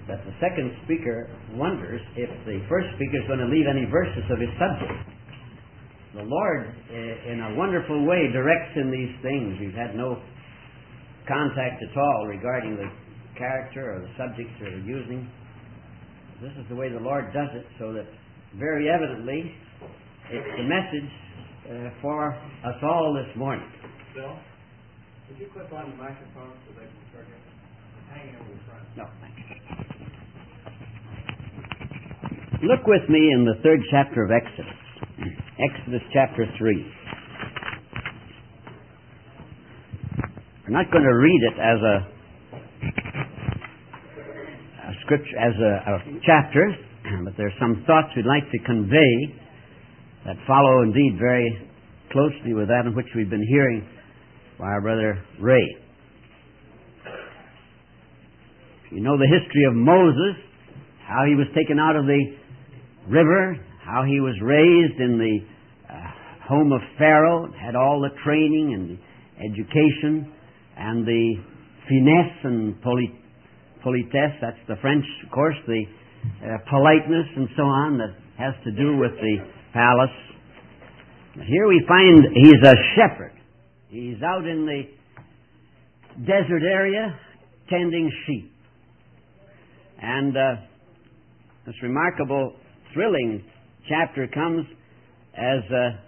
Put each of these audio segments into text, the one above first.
that the second speaker wonders if the first speaker is going to leave any verses of his subject. The Lord, in a wonderful way, directs in these things. We've had no contact at all regarding the character or the subject they're using. This is the way the Lord does it, so that very evidently it's the message for us all this morning. Bill, would you clip on the microphone so they can start hanging over the front? No, thank you. Look with me in the 3rd chapter of Exodus. Exodus chapter 3. We're not going to read it as a scripture, as a chapter, but there are some thoughts we'd like to convey that follow indeed very closely with that in which we've been hearing by our brother Ray. You know the history of Moses, how he was taken out of the river, how he was raised in the home of Pharaoh, had all the training and the education and the finesse and politesse, that's the French, of course, the politeness and so on that has to do with the palace. Here we find he's a shepherd. He's out in the desert area tending sheep. And this remarkable, thrilling chapter comes as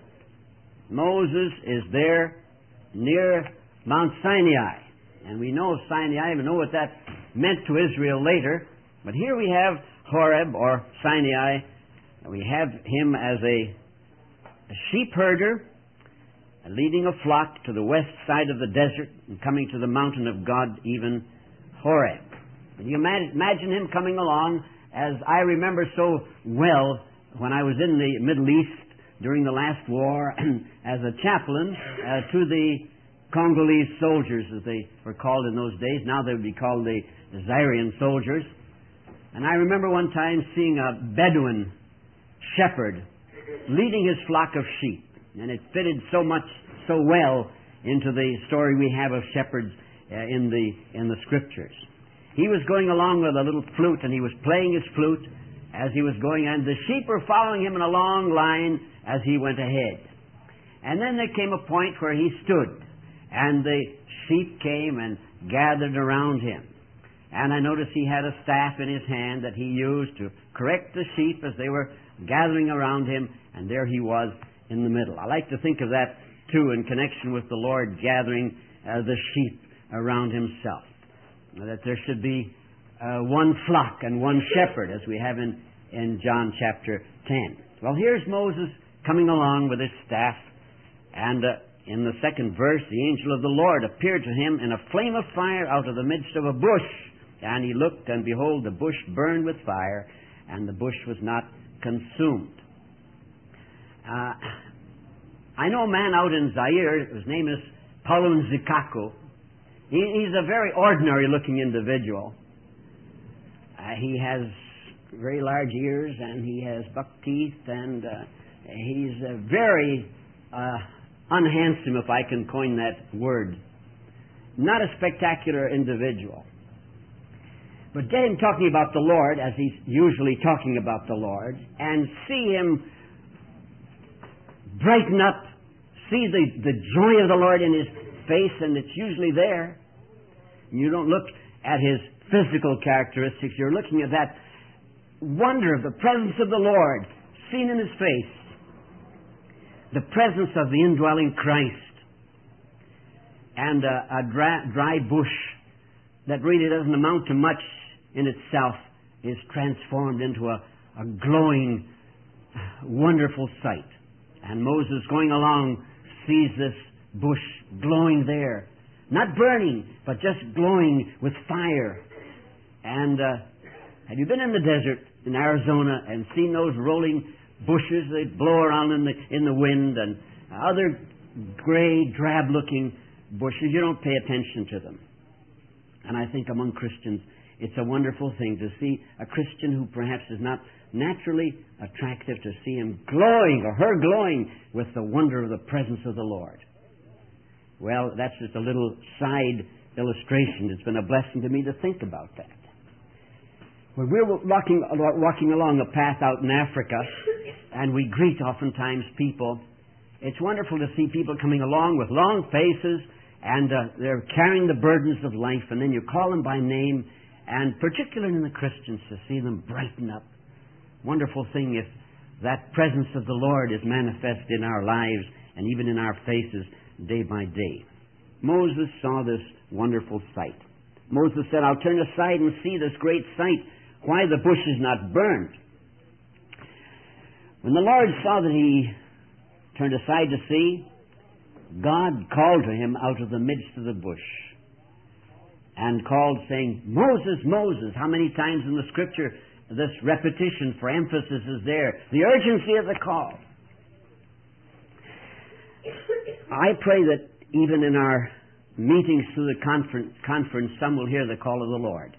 Moses is there near Mount Sinai. And we know Sinai, we know what that meant to Israel later. But here we have Horeb, or Sinai, and we have him as a sheep herder leading a flock to the west side of the desert and coming to the mountain of God, even Horeb. Can you imagine him coming along, as I remember so well when I was in the Middle East during the last war as a chaplain to the Congolese soldiers, as they were called in those days. Now they would be called the Zairian soldiers. And I remember one time seeing a Bedouin shepherd leading his flock of sheep. And it fitted so well into the story we have of shepherds in the Scriptures. He was going along with a little flute, and he was playing his flute as he was going, and the sheep were following him in a long line as he went ahead. And then there came a point where he stood, and the sheep came and gathered around him. And I noticed he had a staff in his hand that he used to correct the sheep as they were gathering around him, and there he was in the middle. I like to think of that, too, in connection with the Lord gathering the sheep around himself. That there should be one flock and one shepherd, as we have in John chapter 10. Well, here's Moses coming along with his staff, and in the 2nd verse, the angel of the Lord appeared to him in a flame of fire out of the midst of a bush. And he looked, and behold, the bush burned with fire, and the bush was not consumed. I know a man out in Zaire, his name is Paulun Zikaku. He's a very ordinary-looking individual. He has very large ears, and he has buck teeth, and he's very unhandsome, if I can coin that word. Not a spectacular individual. But get him talking about the Lord, as he's usually talking about the Lord, and see him brighten up, see the joy of the Lord in his face, and it's usually there. You don't look at his physical characteristics, you're looking at that wonder of the presence of the Lord seen in his face. The presence of the indwelling Christ. And a dry bush that really doesn't amount to much in itself is transformed into a glowing, wonderful sight. And Moses, going along, sees this bush glowing there. Not burning, but just glowing with fire. And have you been in the desert in Arizona and seen those rolling bushes? They blow around in the wind, and other gray, drab-looking bushes. You don't pay attention to them. And I think among Christians, it's a wonderful thing to see a Christian who perhaps is not naturally attractive, to see him glowing, or her glowing, with the wonder of the presence of the Lord. Well, that's just a little side illustration. It's been a blessing to me to think about that. When we're walking along a path out in Africa, and we greet oftentimes people, it's wonderful to see people coming along with long faces, and they're carrying the burdens of life, and then you call them by name, and particularly in the Christians, to see them brighten up. Wonderful thing if that presence of the Lord is manifest in our lives and even in our faces day by day. Moses saw this wonderful sight. Moses said, I'll turn aside and see this great sight, why the bush is not burned. When the Lord saw that he turned aside to see, God called to him out of the midst of the bush and called, saying, Moses, Moses. How many times in the Scripture this repetition for emphasis is there? The urgency of the call. I pray that even in our meetings through the conference, some will hear the call of the Lord.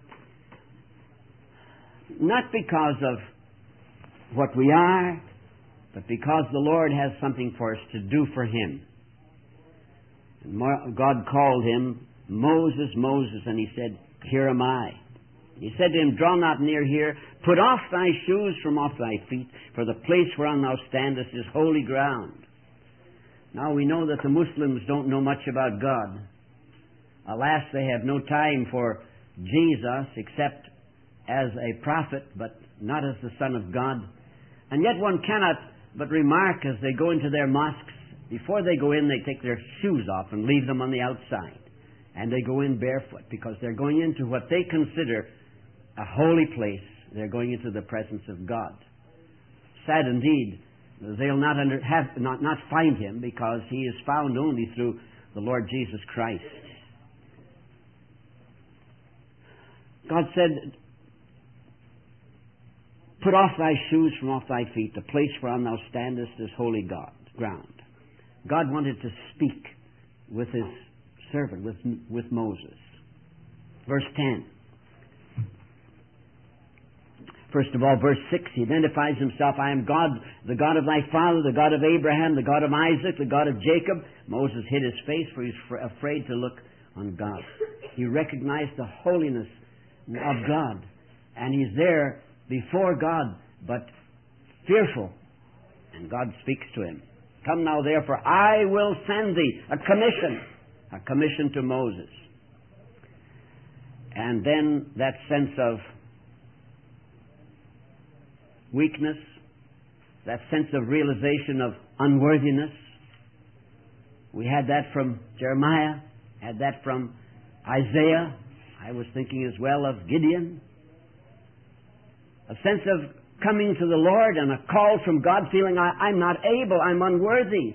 Not because of what we are, but because the Lord has something for us to do for Him. And God called him, Moses, Moses, and He said, Here am I. He said to him, Draw not near here, put off thy shoes from off thy feet, for the place whereon thou standest is holy ground. Now we know that the Muslims don't know much about God. Alas, they have no time for Jesus except as a prophet, but not as the Son of God. And yet one cannot but remark as they go into their mosques, before they go in, they take their shoes off and leave them on the outside. And they go in barefoot because they're going into what they consider a holy place. They're going into the presence of God. Sad indeed, they'll not find Him, because He is found only through the Lord Jesus Christ. God said, Put off thy shoes from off thy feet. The place whereon thou standest is holy ground. God wanted to speak with His servant, with Moses. Verse 10. First of all, verse 6, He identifies Himself, I am God, the God of thy father, the God of Abraham, the God of Isaac, the God of Jacob. Moses hid his face, for he was afraid to look on God. He recognized the holiness of God, and he's there before God, but fearful. And God speaks to him. Come now, therefore, I will send thee a commission to Moses. And then that sense of weakness, that sense of realization of unworthiness. We had that from Jeremiah, had that from Isaiah. I was thinking as well of Gideon. A sense of coming to the Lord and a call from God, feeling I'm not able, I'm unworthy.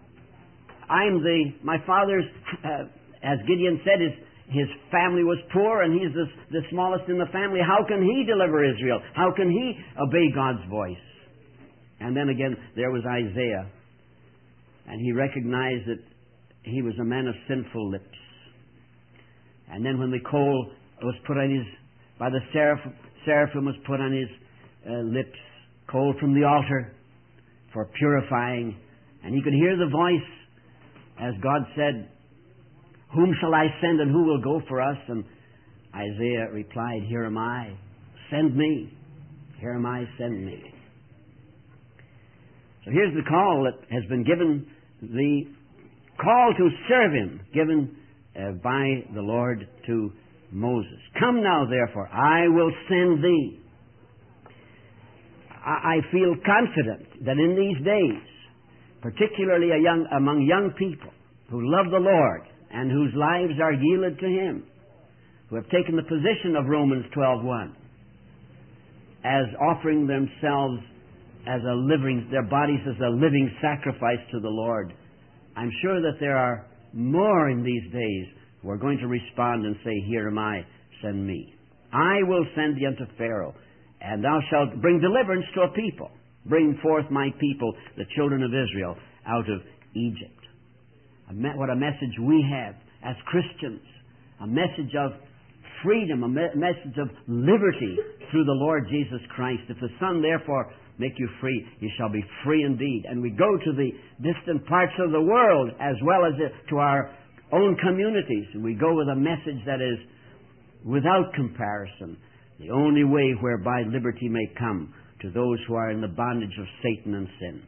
My father's, as Gideon said, his family was poor, and he's the smallest in the family. How can he deliver Israel? How can he obey God's voice? And then again, there was Isaiah. And he recognized that he was a man of sinful lips. And then when the coal was put on by the seraphim was put on his lips, coal from the altar for purifying. And he could hear the voice as God said, Whom shall I send, and who will go for us? And Isaiah replied, Here am I, send me. Here am I, send me. So here's the call that has been given, the call to serve Him, given by the Lord to Moses. Come now, therefore, I will send thee. I feel confident that in these days, particularly among young people who love the Lord, and whose lives are yielded to Him, who have taken the position of Romans 12:1, as offering themselves as their bodies as a living sacrifice to the Lord. I'm sure that there are more in these days who are going to respond and say, Here am I, send me. I will send thee unto Pharaoh, and thou shalt bring deliverance to a people. Bring forth my people, the children of Israel, out of Egypt. What a message we have as Christians. A message of freedom, a message of liberty through the Lord Jesus Christ. If the Son therefore make you free, you shall be free indeed. And we go to the distant parts of the world as well as to our own communities. And we go with a message that is without comparison. The only way whereby liberty may come to those who are in the bondage of Satan and sin.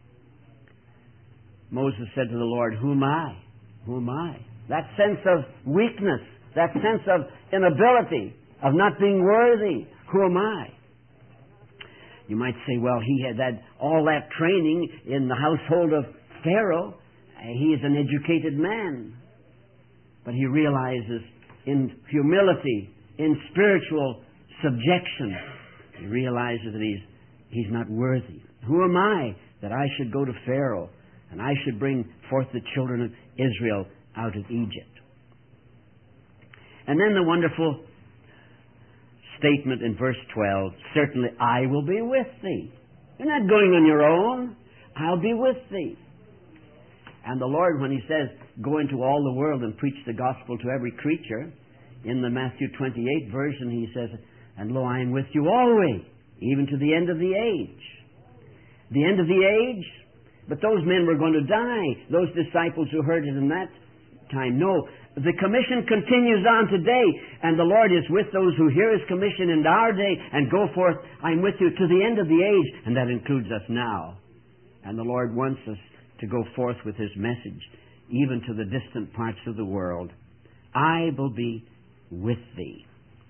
Moses said to the Lord, "Who am I? Who am I?" That sense of weakness, that sense of inability, of not being worthy. Who am I? You might say, well, he had all that training in the household of Pharaoh. He is an educated man. But he realizes in humility, in spiritual subjection, he realizes that he's not worthy. Who am I that I should go to Pharaoh and I should bring forth the children of Israel out of Egypt? And then the wonderful statement in verse 12, certainly I will be with thee. You're not going on your own. I'll be with thee. And the Lord, when He says, go into all the world and preach the gospel to every creature, in the Matthew 28 version He says, and lo, I am with you always, even to the end of the age. The end of the age? But those men were going to die. Those disciples who heard it in that time. No, the commission continues on today, and the Lord is with those who hear His commission in our day and go forth, I'm with you to the end of the age, and that includes us now. And the Lord wants us to go forth with His message, even to the distant parts of the world. I will be with thee.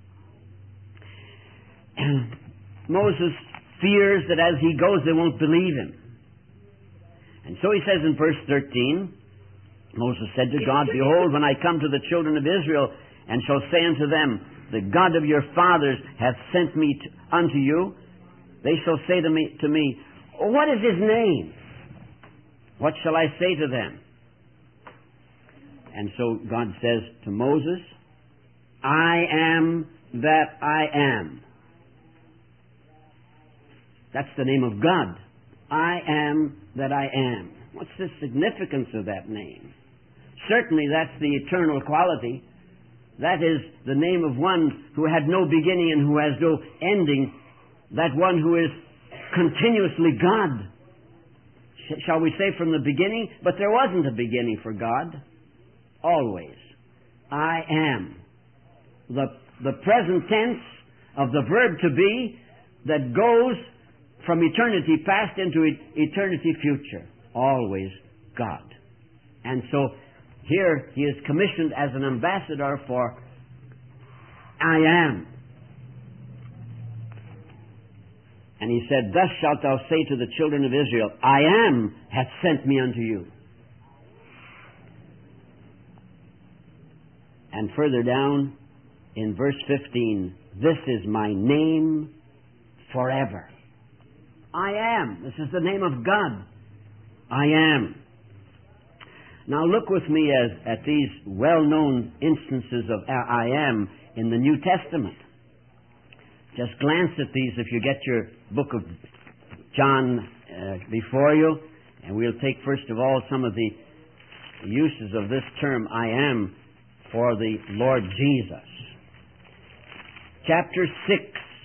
And Moses fears that as he goes, they won't believe him. And so he says in verse 13, Moses said to God, behold, when I come to the children of Israel, and shall say unto them, the God of your fathers hath sent me unto you, they shall say to me, what is His name? What shall I say to them? And so God says to Moses, I am that I am. That's the name of God. I am that I am. What's the significance of that name? Certainly that's the eternal quality. That is the name of one who had no beginning and who has no ending. That one who is continuously God. Shall we say from the beginning? But there wasn't a beginning for God. Always. I am. The present tense of the verb to be that goes from eternity past into eternity future. Always God. And so here he is commissioned as an ambassador for I am. And he said, thus shalt thou say to the children of Israel, I am hath sent me unto you. And further down in verse 15, this is my name forever. I am. This is the name of God. I am. Now look with me at these well-known instances of I am in the New Testament. Just glance at these if you get your book of John before you. And we'll take first of all some of the uses of this term I am for the Lord Jesus. Chapter 6.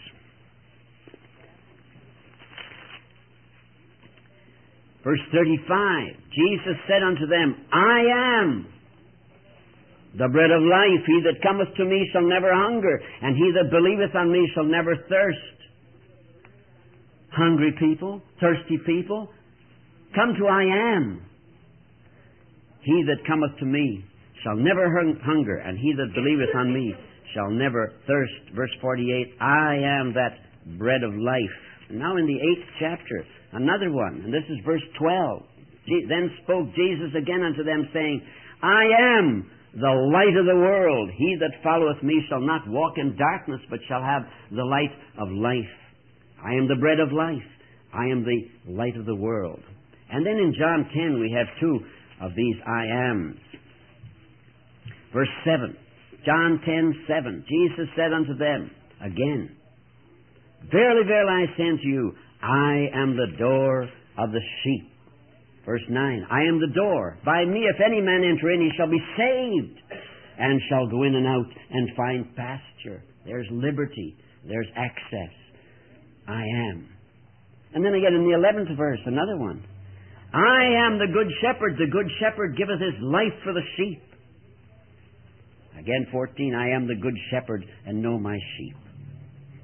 Verse 35, Jesus said unto them, I am the bread of life. He that cometh to me shall never hunger, and he that believeth on me shall never thirst. Hungry people, thirsty people, come to I am. He that cometh to me shall never hunger, and he that believeth on me shall never thirst. Verse 48, I am that bread of life. And now in the 8th chapter, another one, and this is verse 12. Then spoke Jesus again unto them, saying, I am the light of the world. He that followeth me shall not walk in darkness, but shall have the light of life. I am the bread of life. I am the light of the world. And then in John 10 we have two of these I ams. Verse 7. John 10:7. Jesus said unto them again, verily, verily, I say unto you, I am the door of the sheep. Verse 9, I am the door. By me, if any man enter in, he shall be saved, and shall go in and out and find pasture. There's liberty. There's access. I am. And then again in the 11th verse, another one. I am the good shepherd. The good shepherd giveth his life for the sheep. Again, 14, I am the good shepherd and know my sheep.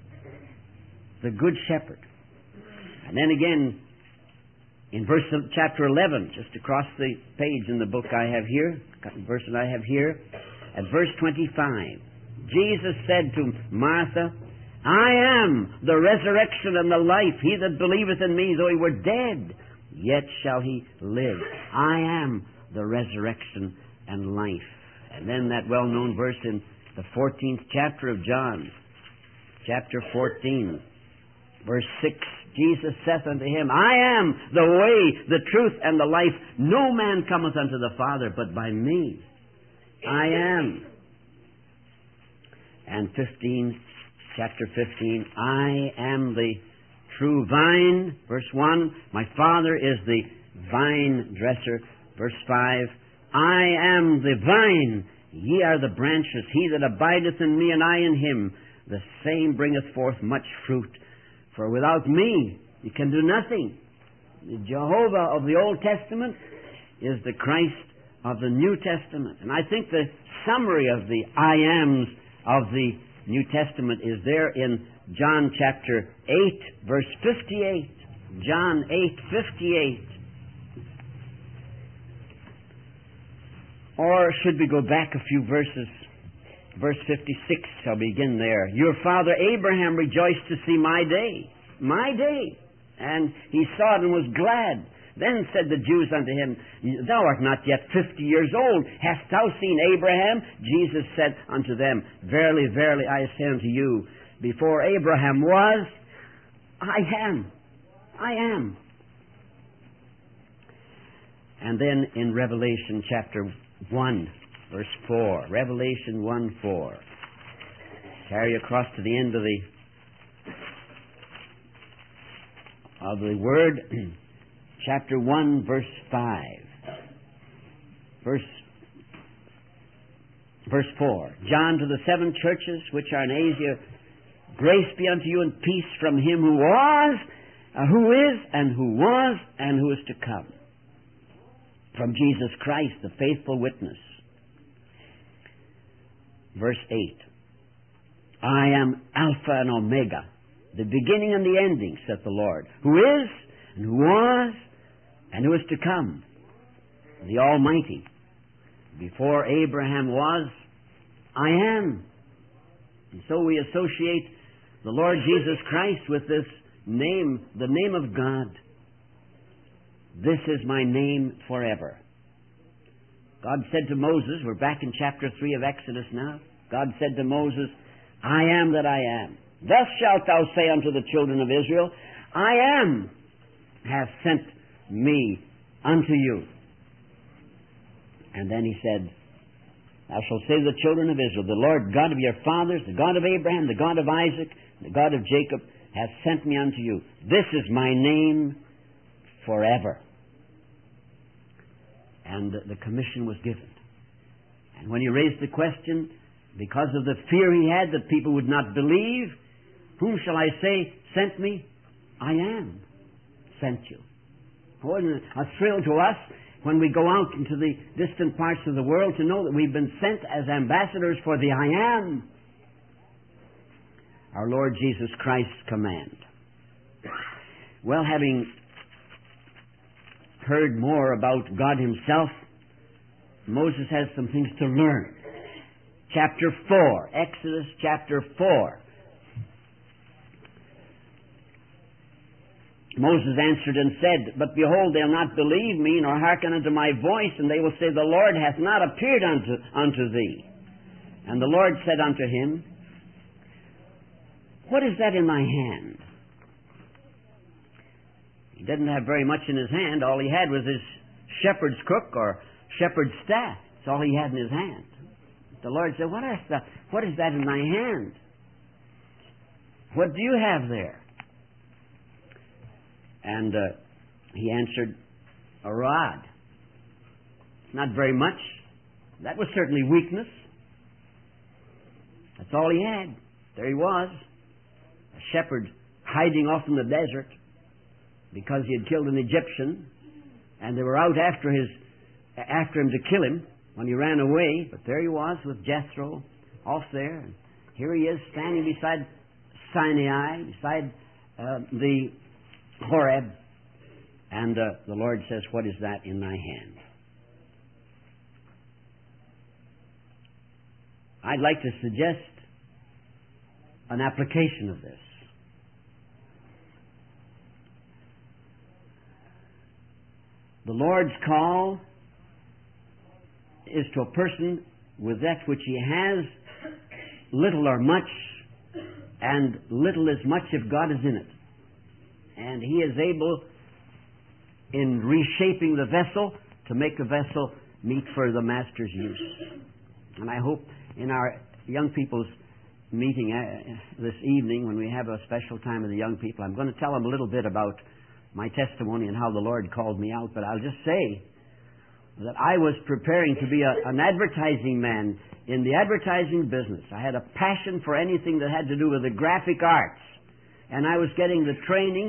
the Good Shepherd. And then again, in chapter 11, just across the page in the book I have here, verse that I have here, at verse 25, Jesus said to Martha, I am the resurrection and the life. He that believeth in me, though he were dead, yet shall he live. I am the resurrection and life. And then that well-known verse in the 14th chapter of John, chapter 14, verse 6, Jesus saith unto him, I am the way, the truth, and the life. No man cometh unto the Father but by me. I am. And chapter 15, I am the true vine. Verse 1, my Father is the vine dresser. Verse 5, I am the vine, ye are the branches. He that abideth in me and I in him, the same bringeth forth much fruit. For without me you can do nothing. The Jehovah of the Old Testament is the Christ of the New Testament. And I think the summary of the I ams of the New Testament is there in John chapter 8, verse 58. John 8:58. Or should we go back a few verses? Verse 56 shall begin there. Your father Abraham rejoiced to see my day. My day. And he saw it and was glad. Then said the Jews unto him, Thou art not yet 50 years old. Hast thou seen Abraham? Jesus said unto them, Verily, verily, I say unto you, before Abraham was, I am. I am. And then in Revelation chapter 1, verse 4. Revelation 1:4. Carry across to the end of the word. Chapter 1, verse 5. Verse 4. John to the 7 churches which are in Asia, grace be unto you and peace from him who was, who is, and who was, and who is to come. From Jesus Christ, the faithful witness. Verse 8. I am Alpha and Omega, the beginning and the ending, saith the Lord, who is, and who was, and who is to come, the Almighty. Before Abraham was, I am. And so we associate the Lord Jesus Christ with this name, the name of God. This is my name forever. God said to Moses, we're back in chapter 3 of Exodus now. God said to Moses, I am that I am. Thus shalt thou say unto the children of Israel, I am, hath sent me unto you. And then he said, Thou shalt say to the children of Israel, the Lord God of your fathers, the God of Abraham, the God of Isaac, the God of Jacob, hath sent me unto you. This is my name forever. And the commission was given. And when he raised the question, because of the fear he had that people would not believe, whom shall I say sent me? I am sent you. What a thrill to us when we go out into the distant parts of the world to know that we've been sent as ambassadors for the I am, our Lord Jesus Christ's command. Well, having heard more about God himself, Moses has some things to learn. Chapter 4, Exodus chapter 4. Moses answered and said, But behold, they'll not believe me, nor hearken unto my voice, and they will say, The Lord hath not appeared unto thee. And the Lord said unto him, What is that in thy hand? He didn't have very much in his hand. All he had was his shepherd's crook or shepherd's staff. That's all he had in his hand. The Lord said, What is that in thy hand? What do you have there? And he answered, A rod. Not very much. That was certainly weakness. That's all he had. There he was, a shepherd hiding off in the desert because he had killed an Egyptian, and they were out after him to kill him when he ran away. But there he was with Jethro off there, and here he is standing beside Sinai, beside the Horeb, and the Lord says, "What is that in thy hand?" I'd like to suggest an application of this. The Lord's call is to a person with that which he has, little or much, and little is much if God is in it. And he is able, in reshaping the vessel, to make the vessel meet for the Master's use. And I hope in our young people's meeting this evening, when we have a special time with the young people, I'm going to tell them a little bit about my testimony and how the Lord called me out. But I'll just say that I was preparing to be an advertising man in the advertising business. I had a passion for anything that had to do with the graphic arts. And I was getting the training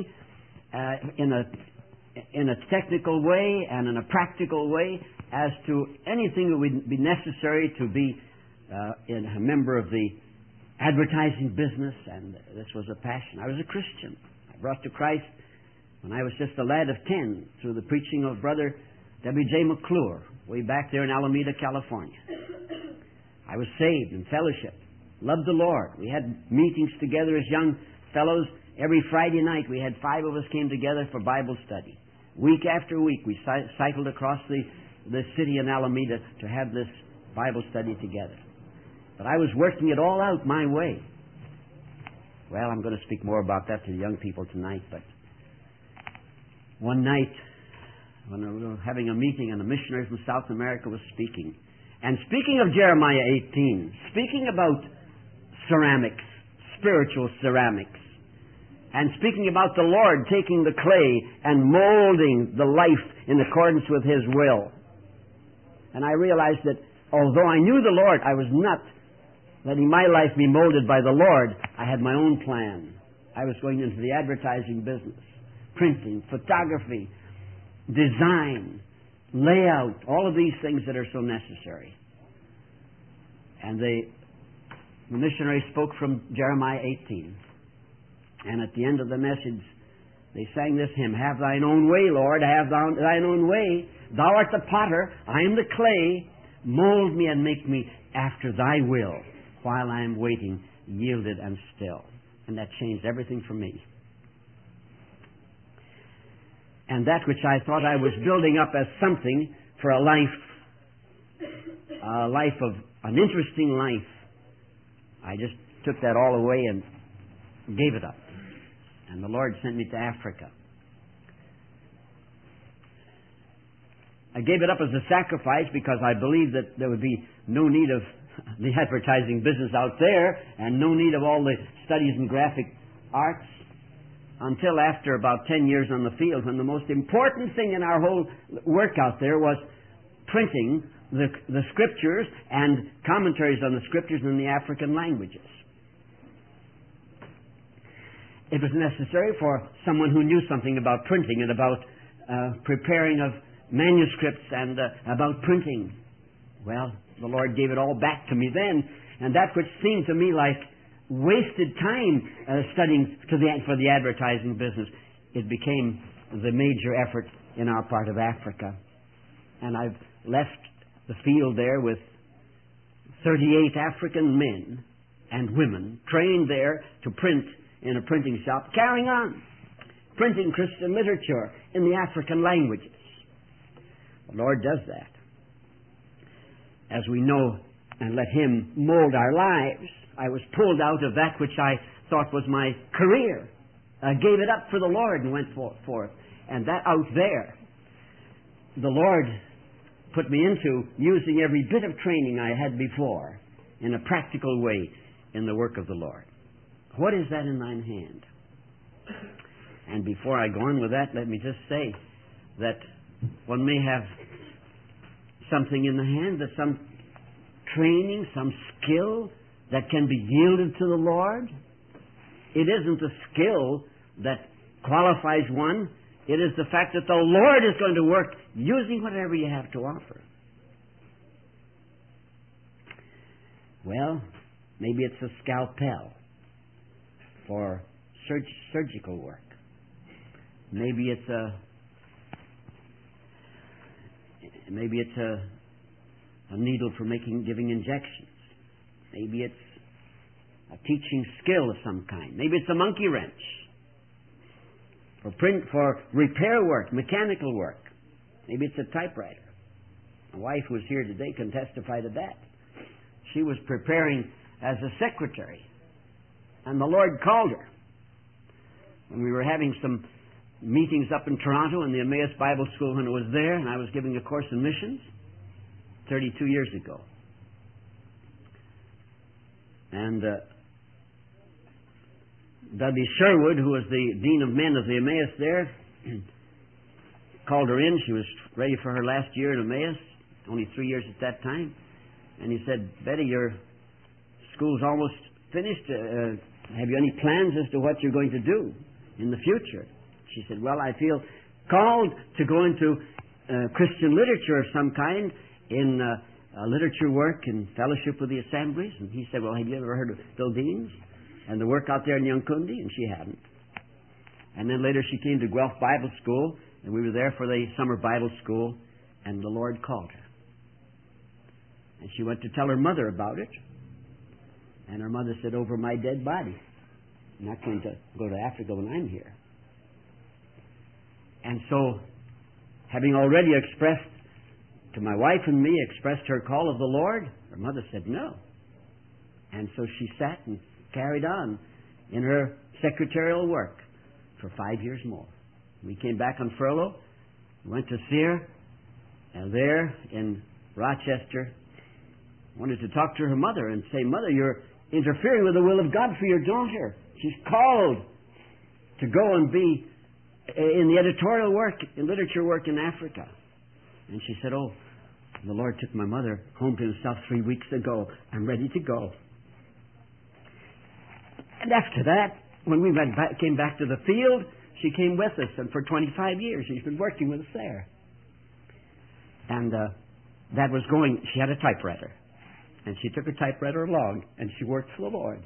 in a technical way and in a practical way as to anything that would be necessary to be a member of the advertising business. And this was a passion. I was a Christian. I brought to Christ when I was just a lad of 10 through the preaching of Brother W.J. McClure, way back there in Alameda, California. I was saved in fellowship, loved the Lord. We had meetings together as young fellows. Every Friday night we had 5 of us came together for Bible study. Week after week we cycled across the city in Alameda to have this Bible study together. But I was working it all out my way. Well, I'm going to speak more about that to the young people tonight, but one night when we were having a meeting and a missionary from South America was speaking. And speaking of Jeremiah 18, speaking about ceramics, spiritual ceramics, and speaking about the Lord taking the clay and molding the life in accordance with His will. And I realized that although I knew the Lord, I was not letting my life be molded by the Lord. I had my own plan. I was going into the advertising business, printing, photography, design, layout, all of these things that are so necessary. And the missionary spoke from Jeremiah 18. And at the end of the message, they sang this hymn, "Have thine own way, Lord, have thine own way. Thou art the potter, I am the clay. Mold me and make me after thy will, while I am waiting, yielded and still." And that changed everything for me. And that which I thought I was building up as something for a life of an interesting life, I just took that all away and gave it up. And the Lord sent me to Africa. I gave it up as a sacrifice because I believed that there would be no need of the advertising business out there and no need of all the studies in graphic arts until after about 10 years on the field, when the most important thing in our whole work out there was printing the Scriptures and commentaries on the Scriptures in the African languages. It was necessary for someone who knew something about printing and about preparing of manuscripts and about printing. Well, the Lord gave it all back to me then, and that which seemed to me like wasted time studying for the advertising business, it became the major effort in our part of Africa. And I've left the field there with 38 African men and women trained there to print in a printing shop, carrying on, printing Christian literature in the African languages. The Lord does that. As we know, and let Him mold our lives. I was pulled out of that which I thought was my career. I gave it up for the Lord and went forth. And that out there, the Lord put me into using every bit of training I had before in a practical way in the work of the Lord. What is that in thine hand? And before I go on with that, let me just say that one may have something in the hand, that some training, some skill that can be yielded to the Lord. It isn't the skill that qualifies one. It is the fact that the Lord is going to work using whatever you have to offer. Well, maybe it's a scalpel for surgical work. Maybe it's a needle for giving injections. Maybe it's a teaching skill of some kind. Maybe it's a monkey wrench for repair work, mechanical work. Maybe it's a typewriter. My wife who was here today can testify to that. She was preparing as a secretary, and the Lord called her. When we were having some meetings up in Toronto in the Emmaus Bible School when it was there, and I was giving a course in missions 32 years ago. And Dudley Sherwood, who was the Dean of Men of the Emmaus there, called her in. She was ready for her last year in Emmaus, only 3 years at that time. And he said, "Betty, your school's almost finished. Have you any plans as to what you're going to do in the future?" She said, "Well, I feel called to go into Christian literature of some kind, in literature work and fellowship with the assemblies." And he said, "Well, have you ever heard of Bill Deans and the work out there in Yunkundi?" And she hadn't. And then later she came to Guelph Bible School, and we were there for the summer Bible school, and the Lord called her. And she went to tell her mother about it. And her mother said, "Over my dead body. I'm not going to go to Africa when I'm here." And so, having already expressed to my wife and me, expressed her call of the Lord, her mother said no. And so she sat and carried on in her secretarial work for 5 years more. We came back on furlough, went to see her, and there in Rochester, wanted to talk to her mother and say, "Mother, you're interfering with the will of God for your daughter. She's called to go and be in the editorial work, in literature work in Africa." And she said, "Oh, the Lord took my mother home to Himself 3 weeks ago. I'm ready to go." And after that, when we came back to the field, she came with us, and for 25 years she's been working with us there. And that was going, she had a typewriter. And she took her typewriter along, and she worked for the Lord.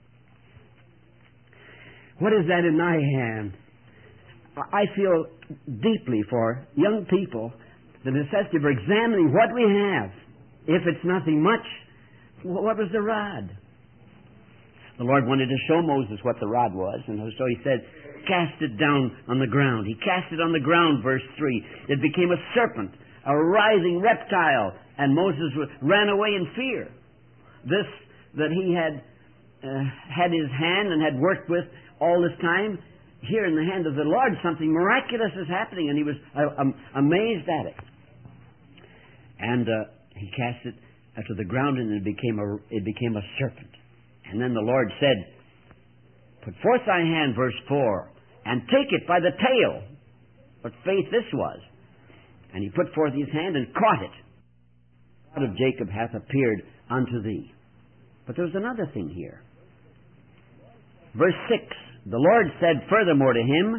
What is that in my hand? I feel deeply for young people the necessity for examining what we have. If it's nothing much, what was the rod? The Lord wanted to show Moses what the rod was, and so He said, "Cast it down on the ground." He cast it on the ground, verse 3. It became a serpent, a writhing reptile, and Moses ran away in fear. This that he had had his hand and had worked with all this time, here in the hand of the Lord, something miraculous is happening, and he was amazed at it. And he cast it to the ground, and it became a serpent. And then the Lord said, "Put forth thy hand," verse 4, "and take it by the tail." What faith this was. And he put forth his hand and caught it. "The God of Jacob hath appeared unto thee." But there was another thing here. Verse 6, the Lord said furthermore to him,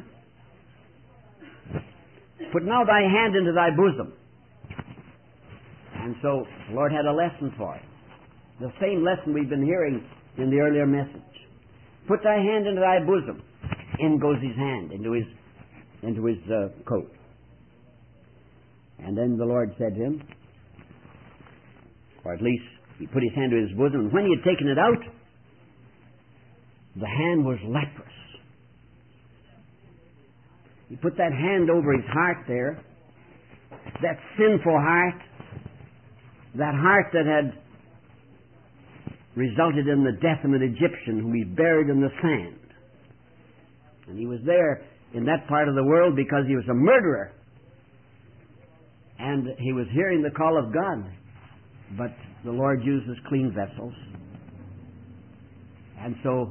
"Put now thy hand into thy bosom." And so the Lord had a lesson for it. The same lesson we've been hearing in the earlier message. Put thy hand into thy bosom. In goes his hand into his coat. And then the Lord said to him, or at least he put his hand to his bosom, and when he had taken it out, the hand was leprous. He put that hand over his heart there, that sinful heart, that heart that had resulted in the death of an Egyptian whom he buried in the sand. And he was there in that part of the world because he was a murderer. And he was hearing the call of God. But the Lord uses clean vessels. And so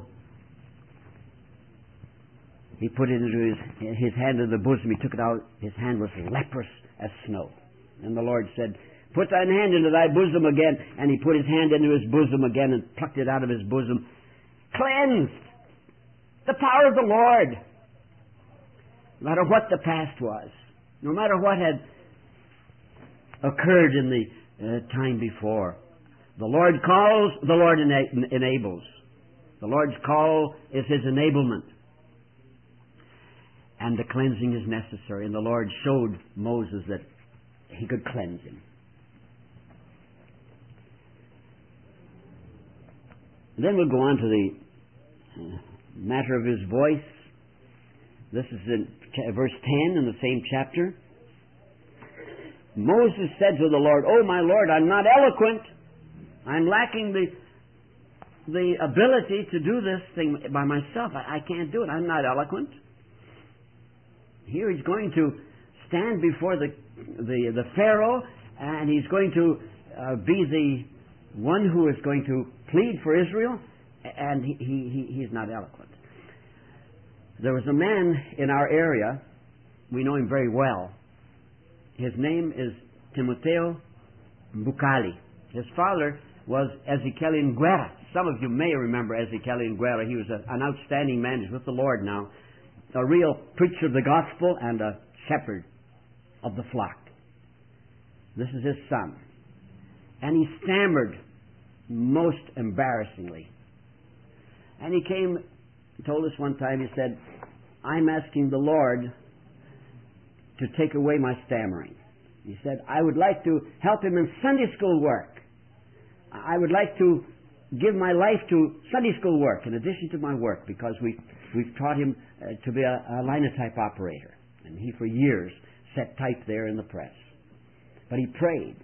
he put it into his hand in the bosom. He took it out. His hand was leprous as snow. And the Lord said, "Put thine hand into thy bosom again." And he put his hand into his bosom again and plucked it out of his bosom. Cleansed. The power of the Lord. No matter what the past was, no matter what had occurred in the time before, the Lord calls, the Lord enables. The Lord's call is His enablement. and the cleansing is necessary. And the Lord showed Moses that he could cleanse him. Then we'll go on to the matter of his voice. This is in verse 10 in the same chapter. Moses said to the Lord, "Oh, my Lord, I'm not eloquent. I'm lacking the ability to do this thing by myself. I can't do it. I'm not eloquent." Here he's going to stand before the Pharaoh, and he's going to be the one who is going to plead for Israel, and he's not eloquent. There was a man in our area, we know him very well. His name is Timoteo Bukali. His father was Ezekiel Nguera. Some of you may remember Ezekiel Nguera. He was an outstanding man. He's with the Lord now. A real preacher of the gospel and a shepherd of the flock. This is his son. And he stammered most embarrassingly. And he came and told us one time, he said, "I'm asking the Lord to take away my stammering." He said, "I would like to help him in Sunday school work. I would like to give my life to Sunday school work in addition to my work, because we've taught him to be a linotype operator." And he for years set type there in the press. But he prayed.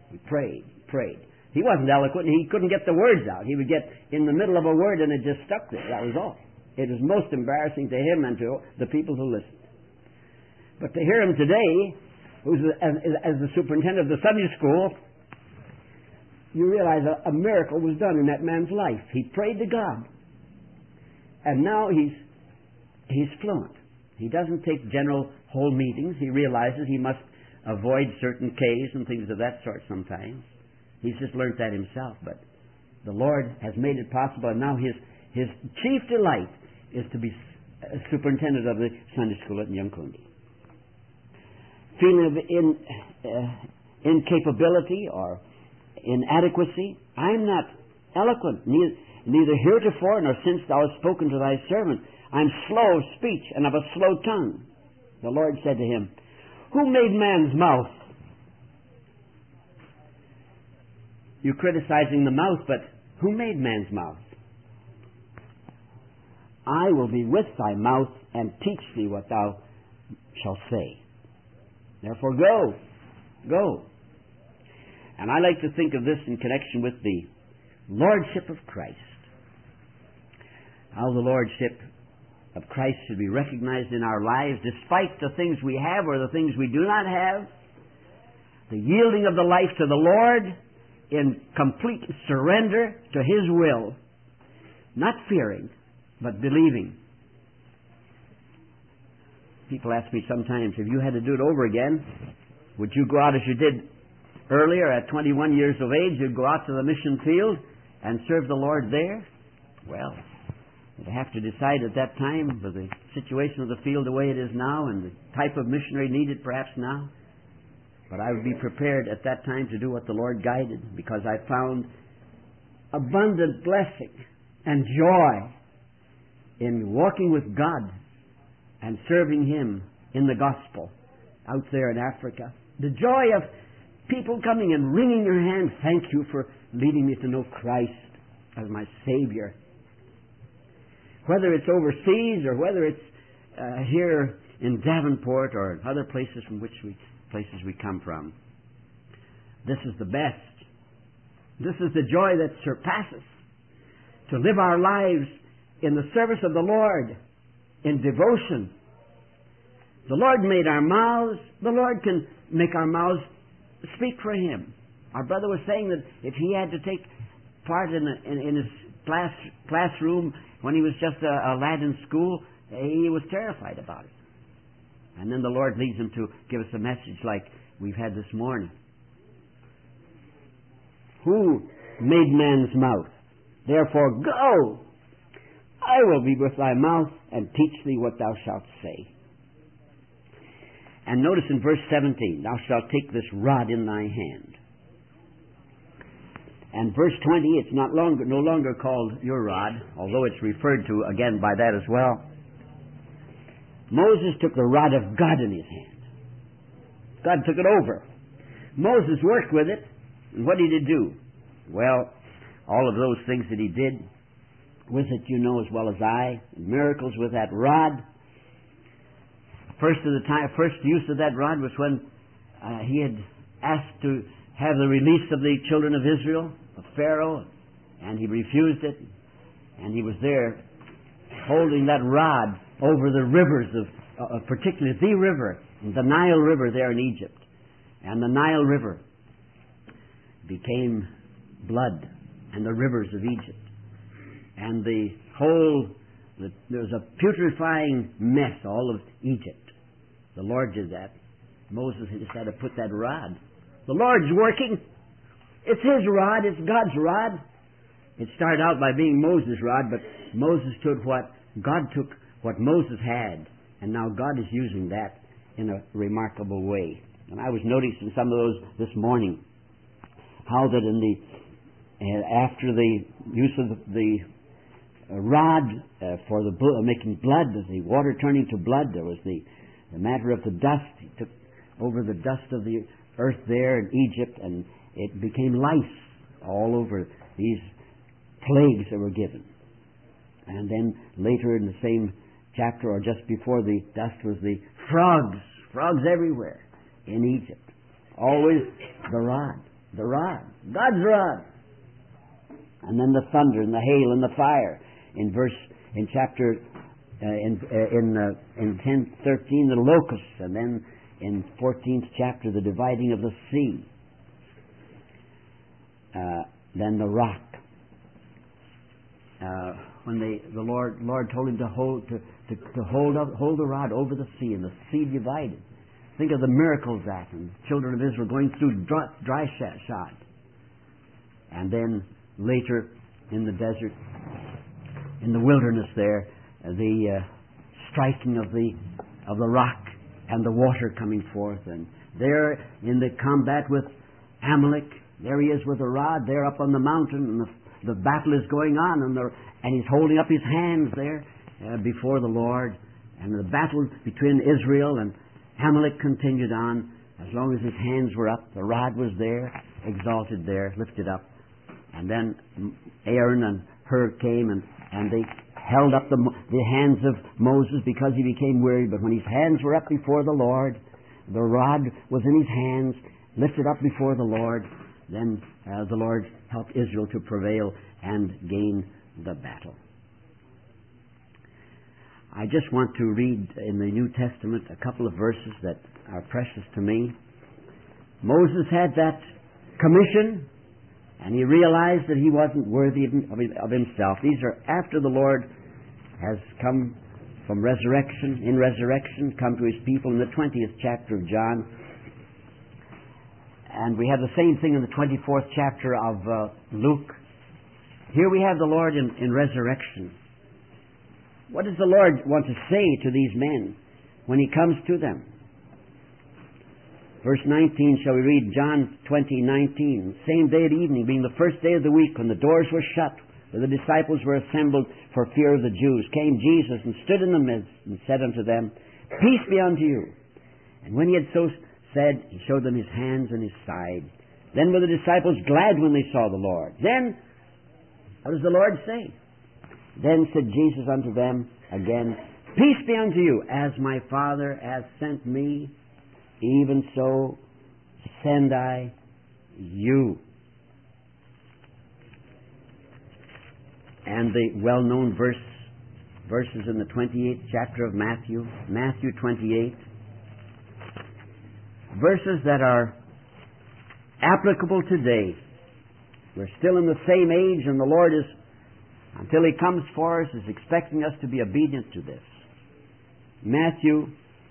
He wasn't eloquent. He couldn't get the words out. He would get in the middle of a word and it just stuck there. That was all. It was most embarrassing to him and to the people who listened. But to hear him today, who's as the superintendent of the Sunday school, you realize a miracle was done in that man's life. He prayed to God. And now he's fluent. He doesn't take general whole meetings. He realizes he must avoid certain K's and things of that sort sometimes. He's just learned that himself. But the Lord has made it possible, and now his chief delight is to be superintendent of the Sunday school at Nyankundi. Feeling of incapability or inadequacy, "I'm not eloquent, neither heretofore nor since thou hast spoken to thy servant. I'm slow of speech and of a slow tongue." The Lord said to him, "Who made man's mouth?" You're criticizing the mouth, but who made man's mouth? "I will be with thy mouth and teach thee what thou shalt say. Therefore go. And I like to think of this in connection with the Lordship of Christ. How the Lordship of Christ should be recognized in our lives, despite the things we have or the things we do not have. The yielding of the life to the Lord in complete surrender to His will. Not fearing, but believing. People ask me sometimes, if you had to do it over again, would you go out as you did earlier at 21 years of age? You'd go out to the mission field and serve the Lord there? Well, you'd have to decide at that time, with the situation of the field the way it is now and the type of missionary needed perhaps now. But I would be prepared at that time to do what the Lord guided, because I found abundant blessing and joy in walking with God and serving Him in the gospel out there in Africa. The joy of people coming and wringing your hand, "Thank you for leading me to know Christ as my Savior." Whether it's overseas or whether it's here in Davenport or other places from which we come from. This is the best. This is the joy that surpasses. To live our lives in the service of the Lord, in devotion. The Lord made our mouths. The Lord can make our mouths speak for Him. Our brother was saying that if he had to take part in his classroom when he was just a lad in school, he was terrified about it. And then the Lord leads him to give us a message like we've had this morning. Who made man's mouth? Therefore go. I will be with thy mouth and teach thee what thou shalt say. And notice in verse 17, thou shalt take this rod in thy hand. And verse 20, it's no longer called your rod, although it's referred to again by that as well. Moses took the rod of God in his hand. God took it over. Moses worked with it, and what did he do? Well, all of those things that he did with it, you know as well as I, miracles with that rod. First use of that rod was when he had asked to have the release of the children of Israel, of Pharaoh, and he refused it. And he was there holding that rod over the rivers of particularly the river, the Nile River there in Egypt. And the Nile River became blood, and the rivers of Egypt. And there was a putrefying mess, all of Egypt. The Lord did that. Moses just had to put that rod. The Lord's working. It's His rod. It's God's rod. It started out by being Moses' rod, but God took what Moses had, and now God is using that in a remarkable way. And I was noticing some of those this morning, how that after the use of the rod for making blood, the water turning to blood, there was the matter of the dust. He took over the dust of the earth there in Egypt, and it became lice all over these plagues that were given. And then later in the same chapter, or just before the dust, was the frogs everywhere in Egypt. Always the rod, God's rod. And then the thunder and the hail and the fire. In 10:13 the locusts, and then in 14th chapter the dividing of the sea. Then the rock. When the Lord told him to hold the rod over the sea, and the sea divided. Think of the miracles that and the children of Israel going through dry shod. And then later in the desert, in the wilderness there, the striking of the rock and the water coming forth. And there in the combat with Amalek, there he is with a rod there up on the mountain, and the battle is going on, and he's holding up his hands there before the Lord. And the battle between Israel and Amalek continued on as long as his hands were up. The rod was there, exalted there, lifted up. And then Aaron and Hur came, and they held up the hands of Moses because he became weary. But when his hands were up before the Lord, the rod was in his hands, lifted up before the Lord, then the Lord helped Israel to prevail and gain the battle. I just want to read in the New Testament a couple of verses that are precious to me. Moses had that commission, and he realized that he wasn't worthy of himself. These are after the Lord has come from in resurrection, come to His people in the 20th chapter of John. And we have the same thing in the 24th chapter of Luke. Here we have the Lord in resurrection. What does the Lord want to say to these men when He comes to them? Verse 19, shall we read John 20:19. Same day at evening, being the first day of the week, when the doors were shut, where the disciples were assembled for fear of the Jews, came Jesus and stood in the midst and said unto them, Peace be unto you. And when He had so said, He showed them His hands and His side. Then were the disciples glad when they saw the Lord. Then, what does the Lord say? Then said Jesus unto them again, Peace be unto you, as my Father hath sent me, even so send I you. And the well-known verses in the 28th chapter of Matthew 28, verses that are applicable today. We're still in the same age, and the Lord is, until He comes for us, is expecting us to be obedient to this. Matthew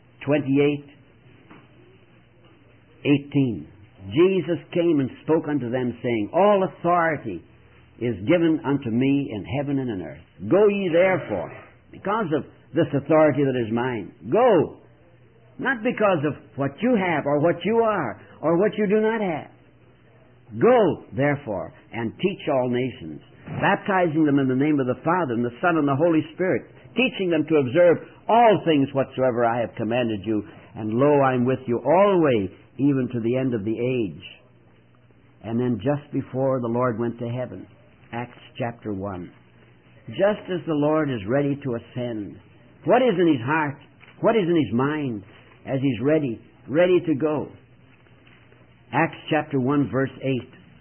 28:18. Jesus came and spoke unto them, saying, All authority is given unto me in heaven and in earth. Go ye therefore, because of this authority that is mine. Go, not because of what you have or what you are or what you do not have. Go, therefore, and teach all nations, baptizing them in the name of the Father and the Son and the Holy Spirit, teaching them to observe all things whatsoever I have commanded you. And lo, I'm with you always, even to the end of the age. And then just before the Lord went to heaven, Acts chapter 1, just as the Lord is ready to ascend, what is in His heart? What is in His mind as He's ready to go? Acts chapter 1, verse 8.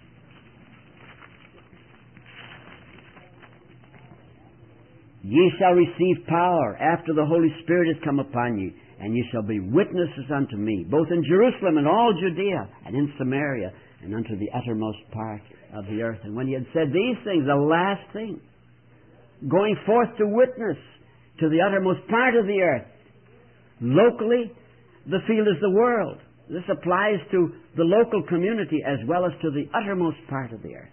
Ye shall receive power after the Holy Spirit is come upon you, and ye shall be witnesses unto me, both in Jerusalem and all Judea, and in Samaria, and unto the uttermost part of the earth. And when He had said these things, the last thing, going forth to witness to the uttermost part of the earth. Locally, the field is the world. This applies to the local community as well as to the uttermost part of the earth.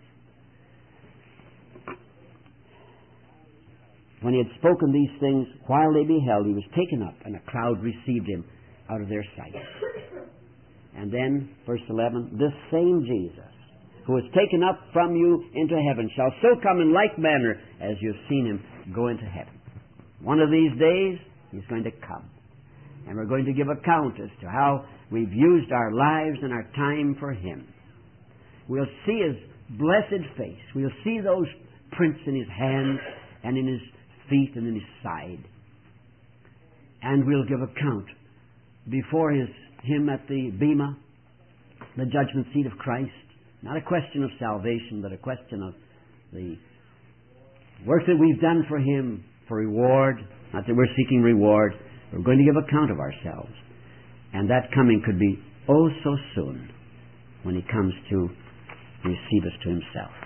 When He had spoken these things, while they beheld, He was taken up, and a cloud received Him out of their sight. And then, verse 11, this same Jesus, who was taken up from you into heaven, shall so come in like manner as you have seen Him go into heaven. One of these days, He's going to come. And we're going to give account as to how we've used our lives and our time for Him. We'll see His blessed face. We'll see those prints in His hands and in His feet and in His side. And we'll give account before Him at the Bema, the judgment seat of Christ. Not a question of salvation, but a question of the work that we've done for Him for reward. Not that we're seeking reward. We're going to give account of ourselves. And that coming could be oh so soon when He comes to receive us to Himself.